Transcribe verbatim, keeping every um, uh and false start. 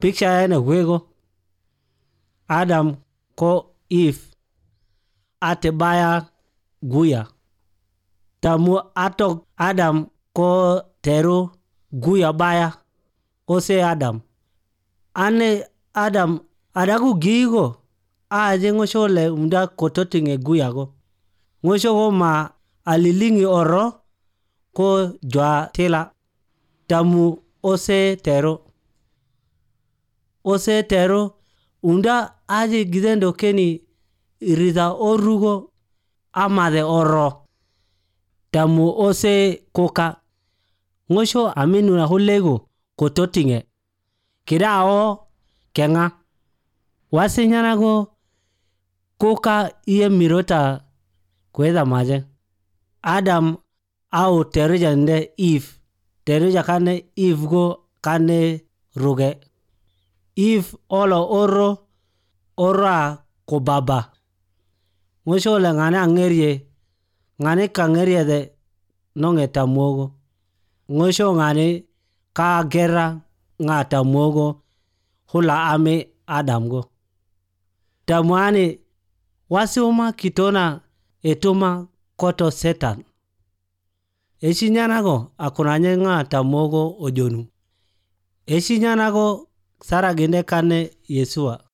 picture ene wego Adam ko Eve ate baya guya tamu atok Adam ko teru guya baya ose Adam ane Adam adagu gigo aje ngoshole umda kototinge guya go ngosho go ma alilingi oro ko jwa tela tamu ose teru ose teru unda aje gidendo keni iriza orugo amade oro tamu ose koka ngosho aminu na hulego kototinge kidao kenga wasinyana go koka iye mirota kweza maje Adam au teruja nde Eve teruja kane Eve go kane ruge Eve olo oro ora ko baba ngosho le ngane angerie ngane kangerie de nonge tamogo ngosho ngane ka gera ngata mogo hula ame Adam go tamwani wasiuma kitona etuma koto Satan eshinyana go akunanye ngata mogo ojonu eshinyana go sara ginde kane Yesua